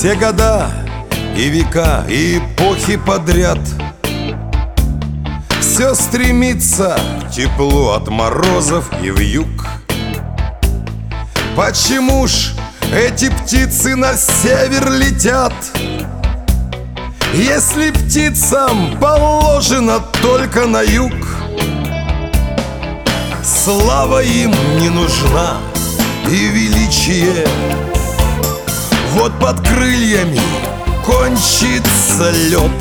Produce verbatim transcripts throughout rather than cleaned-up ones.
Все года и века, и эпохи подряд все стремится к теплу от морозов и вьюг. Почему ж эти птицы на север летят, если птицам положено только на юг? Слава им не нужна и величие, вот под крыльями кончится лед,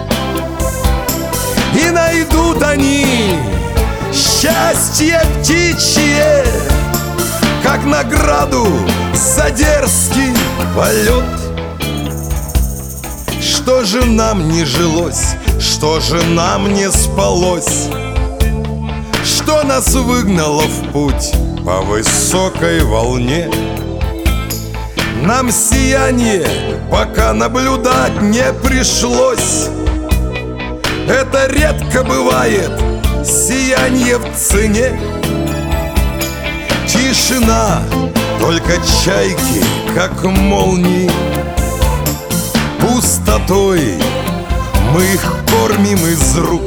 и найдут они счастье птичье, как награду за дерзкий полет. Что же нам не жилось, что же нам не спалось, что нас выгнало в путь по высокой волне? Нам сияние пока наблюдать не пришлось. Это редко бывает, сияние в цене. Тишина, только чайки, как молнии. Пустотой мы их кормим из рук.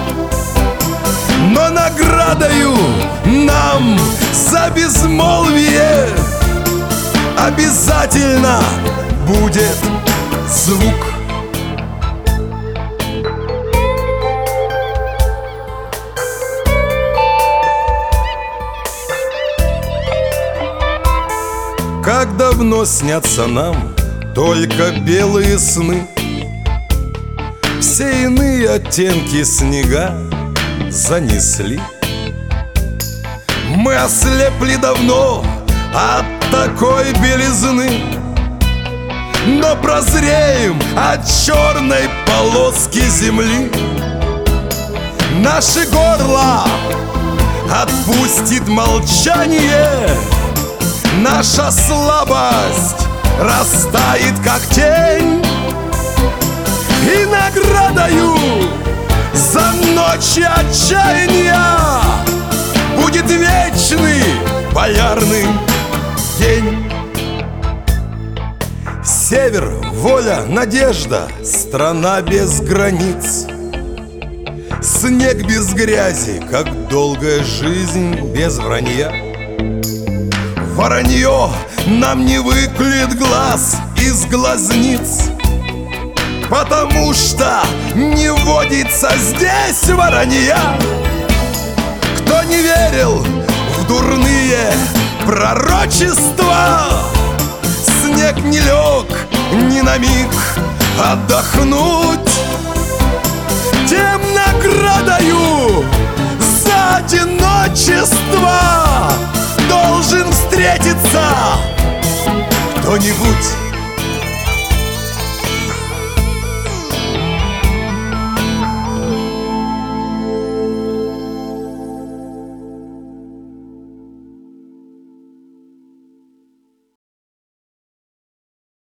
Но наградою нам за безмолвие обязательно будет звук. Как давно снятся нам только белые сны, все иные оттенки снега занесли. Мы ослепли давно от такой белизны, но прозреем от черной полоски земли. Наши горла отпустит молчание, наша слабость растает, как тень. И наградою за ночи отчаяния будет вечный полярный день. Север, воля, надежда, страна без границ. Снег без грязи, как долгая жизнь без вранья. Воронье нам не выклюет глаз из глазниц, потому что не водится здесь воронья. Кто не верил в дурные пророчества, снег не лег ни на миг отдохнуть, тем наградою за одиночество должен встретиться кто-нибудь.